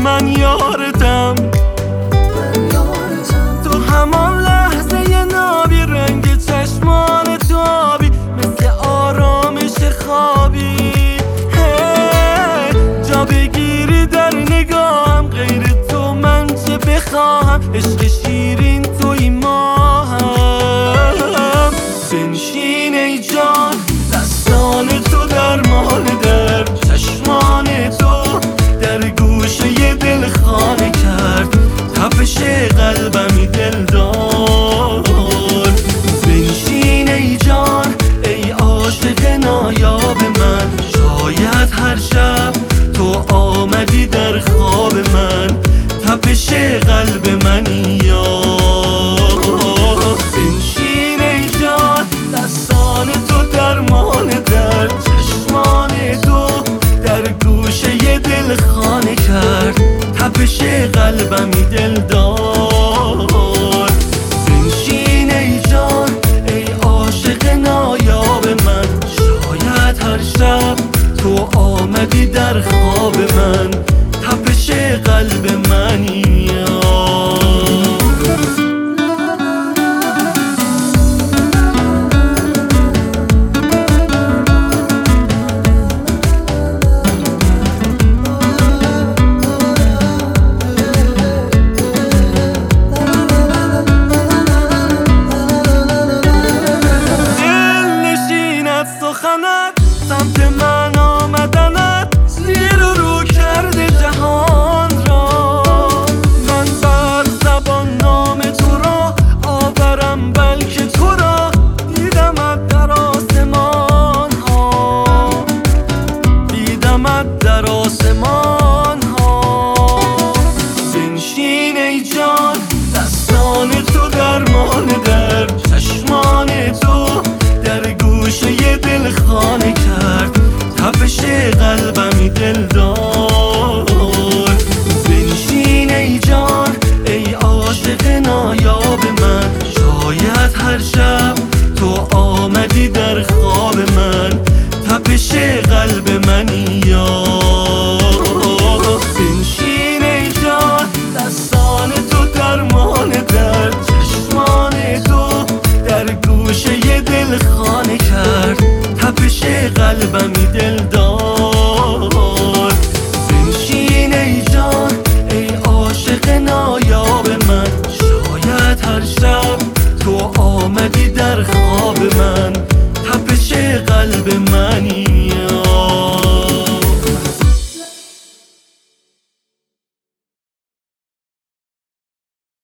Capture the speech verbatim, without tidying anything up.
من یارتم، تو همان لحظه نابی رنگ چشمان تو آبی، مثل آرامش خوابی جا بگیری در نگاهم، غیر تو من چه بخواهم، عشق شیرین توی ماهم. بنشین ای جان دستان تو درمان درد، چشمان تو در گوشه دل خانه کرد، تپش قلبمی دلدار. بنشین ای جان ای عاشق نایاب من، شاید هر شب تو آمدی در خواب من، تپش قلب منی یار. بنشین ای جان دستان تو درمان درد، چشمان تو در گوشه دل خانه کرد، تپش قلبمی دلدار. بنشین ای جان ای عاشق نایاب من، شاید هر شب تو آمدی در خواب من، تپش قلب منی سخنت سمت من آمدنت، زیر و رو کرده جهان را. من بر زبان نام تو را آورم، بلکه تو را دیدمت در آسمان ها، دیدمت در آسمان ها. بنشین ای جان دستان تو درمان درد، چشمان تو در گوشه دل خانه کرد، تپش قلبمی دلدار. بنشین ای جان ای عاشق نایاب من، شاید هر شب تو آمدی در خواب من، تپش قلب منی یار. بنشین ای جان دستان تو درمان درد، چشمان تو در گوشه دل خانه کرد، تپش قلبمی دلدار. بنشین ای جان ای عاشق نایاب من، شاید هر شب تو آمدی در خواب من، تپش قلب منی